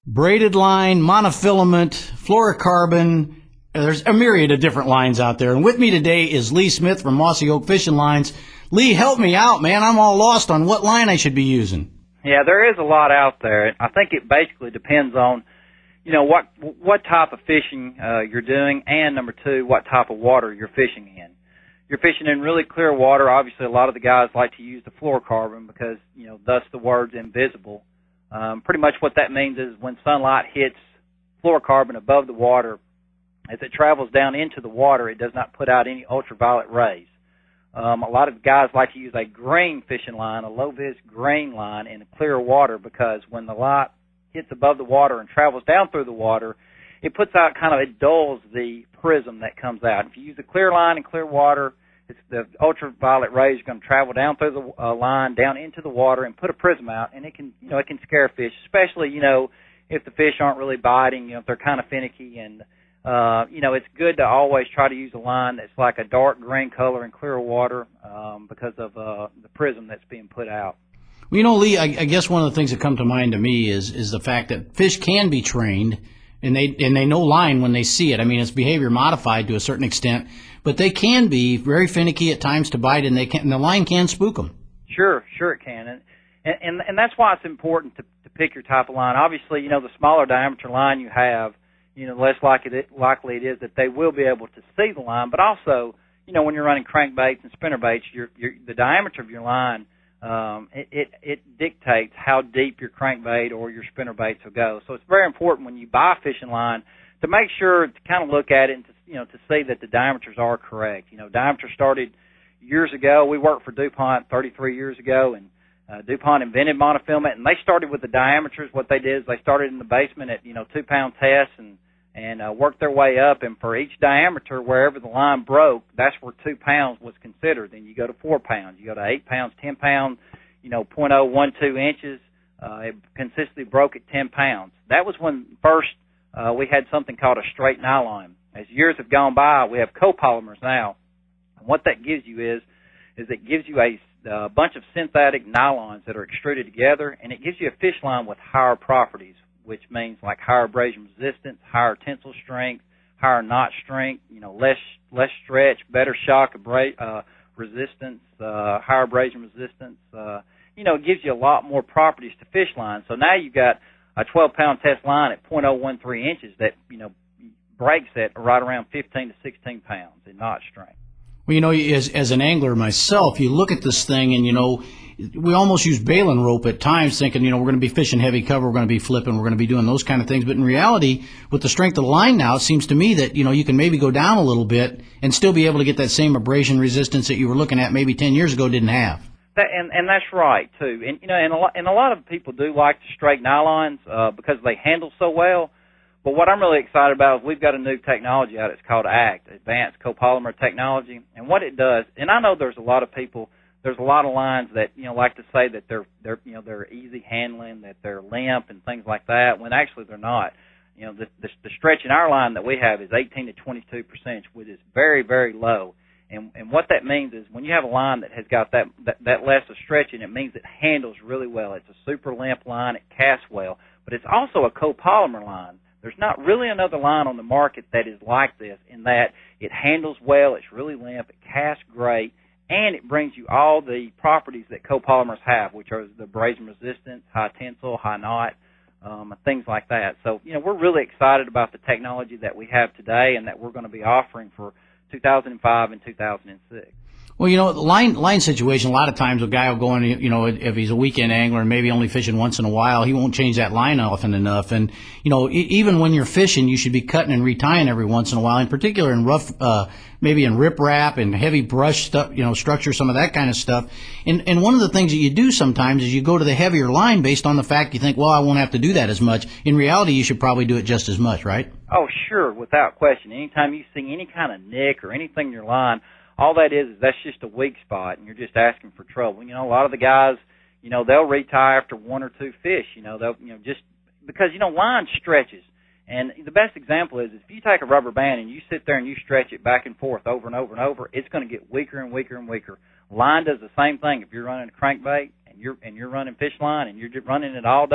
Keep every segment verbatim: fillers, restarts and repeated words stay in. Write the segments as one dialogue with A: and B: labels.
A: braided line, monofilament, fluorocarbon. There's a myriad of different lines out there. And with me today is Lee Smith from Mossy Oak Fishing Lines. Lee, help me out, man. I'm all lost on what line I should be using.
B: Yeah, there is a lot out there. I think it basically depends on, you know, what what type of fishing uh, you're doing, and number two, what type of water you're fishing in. You're fishing in really clear water. Obviously, a lot of the guys like to use the fluorocarbon because, you know, thus the word's invisible. Um, pretty much what that means is when sunlight hits fluorocarbon above the water, as it travels down into the water, it does not put out any ultraviolet rays. Um, a lot of guys like to use a green fishing line, a low-vis green line in clear water, because when the light hits above the water and travels down through the water, it puts out kind of, it dulls the prism that comes out. If you use a clear line in clear water, it's the ultraviolet rays are going to travel down through the uh, line, down into the water, and put a prism out, and it can, you know, it can scare fish, especially, you know, if the fish aren't really biting, you know, if they're kind of finicky. And uh, you know, it's good to always try to use a line that's like a dark green color in clear water um, because of uh, the prism that's being put out.
A: Well, you know, Lee, I, I guess one of the things that come to mind to me is is the fact that fish can be trained, and they and they know line when they see it. I mean, it's behavior modified to a certain extent, but they can be very finicky at times to bite, and they can and the line can spook them.
B: Sure, sure it can, and and and that's why it's important to to pick your type of line. Obviously, you know, the smaller diameter line you have, you know, less likely it, likely it is that they will be able to see the line. But also, you know, when you're running crankbaits and spinnerbaits, your your the diameter of your line, um, it, it it dictates how deep your crankbait or your spinnerbaits will go. So it's very important when you buy a fishing line to make sure to kind of look at it and to, you know, to see that the diameters are correct. You know, diameter started years ago. We worked for DuPont thirty-three years ago, and uh, DuPont invented monofilament, and they started with the diameters. What they did is they started in the basement at, you know, two-pound tests and and uh, worked their way up, and for each diameter, wherever the line broke, that's where two pounds was considered. Then you go to four pounds, you go to eight pounds, ten pounds, you know, point oh one two inches. Uh, it consistently broke at ten pounds. That was when first uh, we had something called a straight nylon. As years have gone by, we have copolymers now. And what that gives you is, is it gives you a uh, bunch of synthetic nylons that are extruded together, and it gives you a fish line with higher properties, which means like higher abrasion resistance, higher tensile strength, higher knot strength, you know, less less stretch, better shock abra- uh, resistance, uh, higher abrasion resistance. Uh, you know, it gives you a lot more properties to fish line. So now you've got a twelve-pound test line at point oh one three inches that, you know, breaks at right around fifteen to sixteen pounds in knot strength.
A: Well, you know, as as an angler myself, you look at this thing and, you know, we almost use baling rope at times thinking, you know, we're going to be fishing heavy cover, we're going to be flipping, we're going to be doing those kind of things. But in reality, with the strength of the line now, it seems to me that, you know, you can maybe go down a little bit and still be able to get that same abrasion resistance that you were looking at maybe ten years ago didn't have.
B: That, and, and that's right, too. And, you know, and a, lot, and a lot of people do like the straight nylons uh, because they handle so well. But what I'm really excited about is we've got a new technology out. It's called ACT, Advanced Copolymer Technology. And what it does, and I know there's a lot of people, there's a lot of lines that, you know, like to say that they're, they're, you know, they're easy handling, that they're limp and things like that, when actually they're not. You know, the, the, the stretch in our line that we have is eighteen to twenty-two percent, which is very, very low. And, and what that means is when you have a line that has got that, that, that less of stretching, it means it handles really well. It's a super limp line. It casts well. But it's also a copolymer line. There's not really another line on the market that is like this in that it handles well, it's really limp, it casts great, and it brings you all the properties that copolymers have, which are the abrasion resistance, high tensile, high knot, um, things like that. So, you know, we're really excited about the technology that we have today and that we're going to be offering for two thousand five and two thousand six.
A: Well, you know, the line line situation, a lot of times a guy will go in, you know, if he's a weekend angler and maybe only fishing once in a while, he won't change that line often enough. And, you know, e- even when you're fishing, you should be cutting and retying every once in a while, in particular in rough, uh, maybe in riprap and heavy brush stuff, you know, structure, some of that kind of stuff. And, and one of the things that you do sometimes is you go to the heavier line based on the fact you think, well, I won't have to do that as much. In reality, you should probably do it just as much, right?
B: Oh, sure, without question. Anytime you see any kind of nick or anything in your line, all that is is that's just a weak spot, and you're just asking for trouble. You know, a lot of the guys, you know, they'll retie after one or two fish. You know, they'll, you know, just because, you know, line stretches. And the best example is if you take a rubber band and you sit there and you stretch it back and forth over and over and over, it's going to get weaker and weaker and weaker. Line does the same thing. If you're running a crankbait and you're and you're running fish line and you're just running it all day,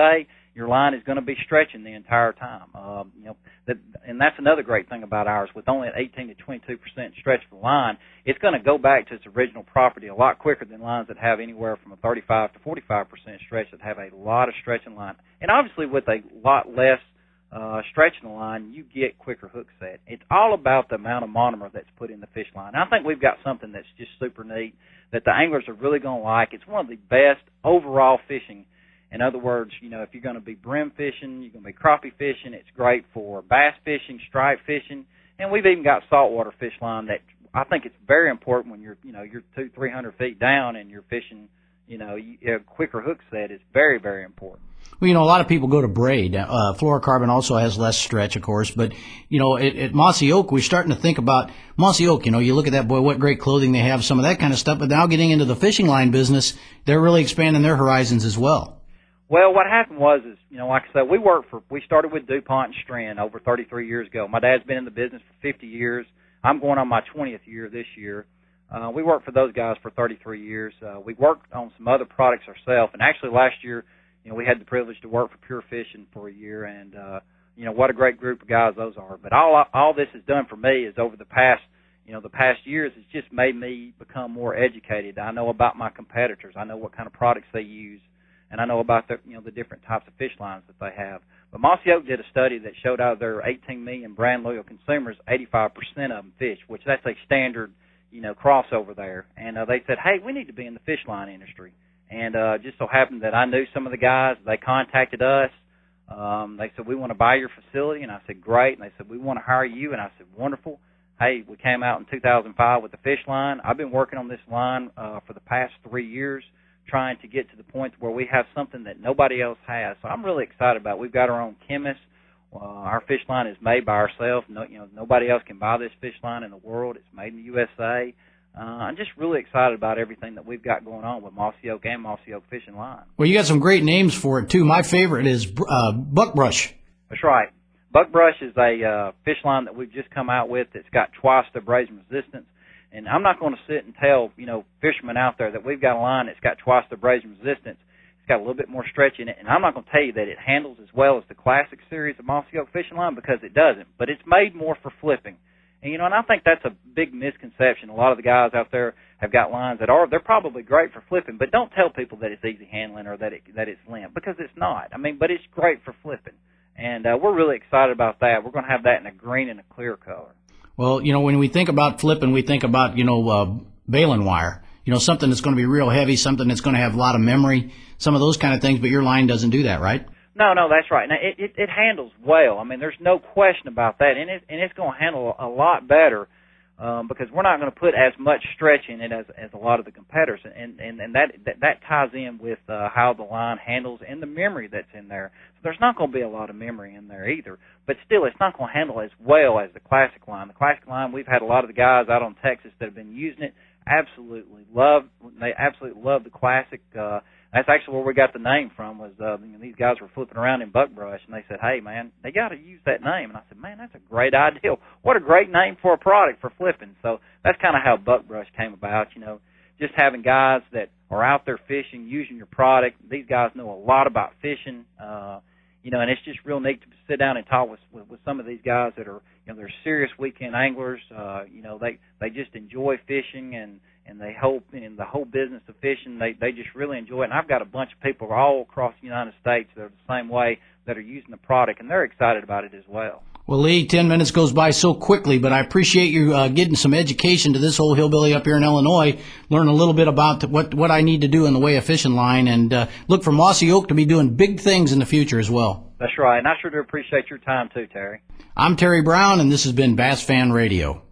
B: your line is going to be stretching the entire time. Um, you know, that, and that's another great thing about ours. With only an eighteen to twenty-two percent stretch of the line, it's going to go back to its original property a lot quicker than lines that have anywhere from a thirty-five to forty-five percent stretch that have a lot of stretch in line. And obviously, with a lot less uh, stretch in the line, you get quicker hook set. It's all about the amount of monomer that's put in the fish line. And I think we've got something that's just super neat that the anglers are really going to like. It's one of the best overall fishing. In other words, you know, if you're going to be brim fishing, you're going to be crappie fishing, it's great for bass fishing, stripe fishing, and we've even got saltwater fish line that I think it's very important when you're, you know, you're two, three hundred feet down and you're fishing, you know, you, a quicker hook set is very, very important.
A: Well, you know, a lot of people go to braid. Uh, fluorocarbon also has less stretch, of course, but, you know, at, at Mossy Oak, we're starting to think about Mossy Oak. You know, you look at that, boy, what great clothing they have, some of that kind of stuff, but now getting into the fishing line business, they're really expanding their horizons as well.
B: Well, what happened was, is, you know, like I said, we worked for, we started with DuPont and Stren over thirty-three years ago. My dad's been in the business for fifty years. I'm going on my twentieth year this year. Uh, we worked for those guys for thirty-three years. Uh, we worked on some other products ourselves, and actually last year, you know, we had the privilege to work for Pure Fishing for a year, and, uh, you know, what a great group of guys those are. But all, all this has done for me is over the past, you know, the past years, it's just made me become more educated. I know about my competitors. I know what kind of products they use. And I know about the, you know, the different types of fish lines that they have. But Mossy Oak did a study that showed out of their eighteen million brand loyal consumers, eighty-five percent of them fish, which that's a standard, you know, crossover there. And uh, they said, hey, we need to be in the fish line industry. And uh, just so happened that I knew some of the guys. They contacted us. Um, they said, we want to buy your facility. And I said, great. And they said, we want to hire you. And I said, wonderful. Hey, we came out in two thousand five with the fish line. I've been working on this line uh, for the past three years. Trying to get to the point where we have something that nobody else has. So I'm really excited about it. We've got our own chemist. Uh, our fish line is made by ourselves. No, you know, nobody else can buy this fish line in the world. It's made in the U S A. Uh, I'm just really excited about everything that we've got going on with Mossy Oak and Mossy Oak Fishing Line.
A: Well, you got some great names for it, too. My favorite is uh, Buckbrush.
B: That's right. Buckbrush is a uh, fish line that we've just come out with that's got twice the abrasion resistance. And I'm not going to sit and tell, you know, fishermen out there that we've got a line that's got twice the abrasion resistance. It's got a little bit more stretch in it. And I'm not going to tell you that it handles as well as the classic series of Mossy Oak fishing line because it doesn't. But it's made more for flipping. And, you know, and I think that's a big misconception. A lot of the guys out there have got lines that are, they're probably great for flipping, but don't tell people that it's easy handling or that it, that it's limp because it's not. I mean, but it's great for flipping. And uh, we're really excited about that. We're going to have that in a green and a clear color.
A: Well, you know, when we think about flipping, we think about, you know, uh, baling wire, you know, something that's going to be real heavy, something that's going to have a lot of memory, some of those kind of things, but your line doesn't do that, right?
B: No, no, that's right. Now, it, it, it handles well. I mean, there's no question about that, and, it, and it's going to handle a lot better um, because we're not going to put as much stretch in it as, as a lot of the competitors, and, and, and that, that, that ties in with uh, how the line handles and the memory that's in there. So there's not going to be a lot of memory in there either, but still it's not going to handle as well as the classic line. The classic line, we've had a lot of the guys out on Texas that have been using it, absolutely love, they absolutely love the classic. Uh, that's actually where we got the name from was uh, you know, these guys were flipping around in Buckbrush, and they said, hey, man, they got to use that name. And I said, man, that's a great idea. What a great name for a product for flipping. So that's kind of how Buckbrush came about, you know, just having guys that are out there fishing, using your product. These guys know a lot about fishing, uh, you know, and it's just real neat to sit down and talk with, with, with some of these guys that are, you know, they're serious weekend anglers. Uh, you know, they, they just enjoy fishing and, and they hope in the whole business of fishing, they, they just really enjoy it. And I've got a bunch of people all across the United States that are the same way that are using the product, and they're excited about it as well.
A: Well, Lee, ten minutes goes by so quickly, but I appreciate you uh, getting some education to this old hillbilly up here in Illinois, learn a little bit about what, what I need to do in the way of fishing line, and uh, look for Mossy Oak to be doing big things in the future as well.
B: That's right, and I sure do appreciate your time too, Terry.
A: I'm Terry Brown, and this has been Bass Fan Radio.